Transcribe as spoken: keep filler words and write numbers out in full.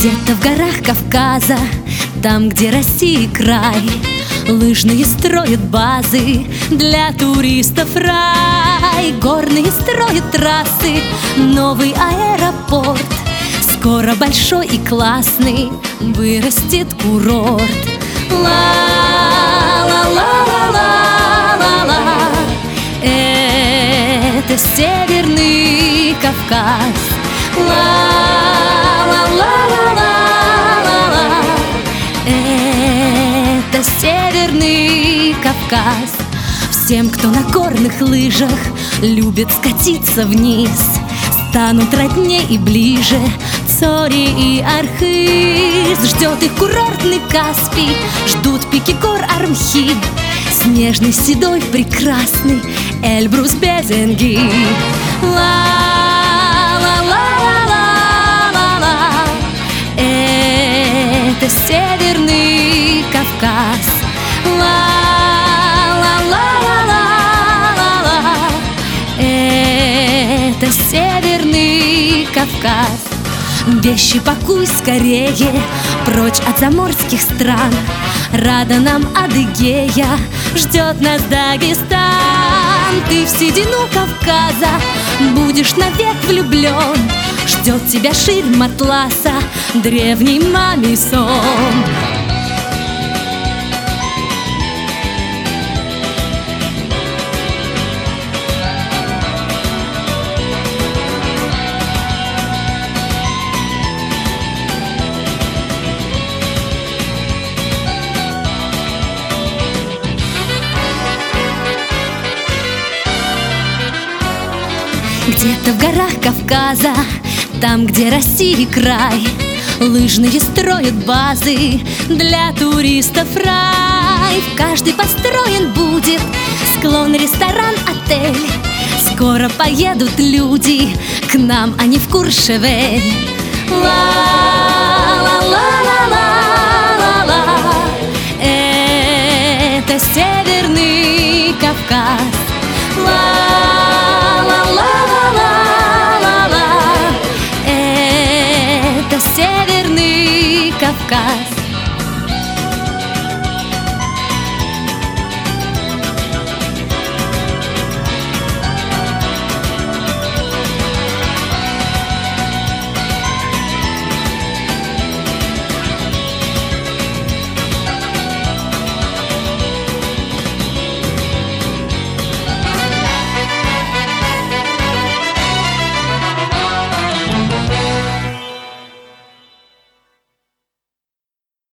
Где-то в горах Кавказа, там, где России край, лыжные строят базы, для туристов рай. Горные строят трассы, новый аэропорт. Скоро большой и классный вырастет курорт. Ла-ла-ла-ла-ла-ла, это Северный Кавказ. Ла-ла-ла-ла-ла-ла, это Северный Кавказ. Всем, кто на горных лыжах любит скатиться вниз, станут роднее и ближе Цори и Архыз. Ждет их курортный Каспий, ждут пики гор Армхи, снежный, седой, прекрасный Эльбрус Безенги. Ла-ла-ла-ла-ла-ла, это Северный Кавказ. Ла-ла-ла-ла-ла-ла, это Северный Кавказ. Вещи пакуй скорее, прочь от заморских стран. Рада нам Адыгея, ждет нас Дагестан. Ты в седину Кавказа будешь навек влюблен. Ждет тебя ширм атласа, древний мамий сон. Где-то в горах Кавказа, там, где России край, лыжные строят базы, для туристов рай. В каждый построен будет склон, ресторан, отель. Скоро поедут люди к нам, а не в Куршевель. Ла